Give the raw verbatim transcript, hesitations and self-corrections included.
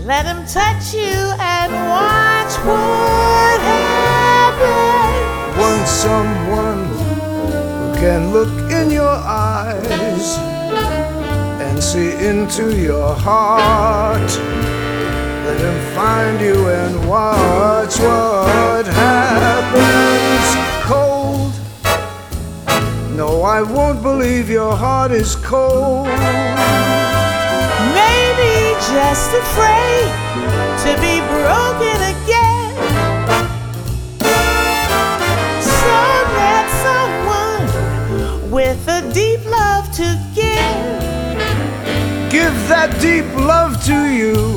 Let him touch you and watch what happens. Want someone who can look in your eyes and see into your heart. Let him find you and watch what happens. Cold? No, I won't believe your heart is cold. Maybe just afraid to be broken again. So let someone with a deep love to give. Give that deep love to you.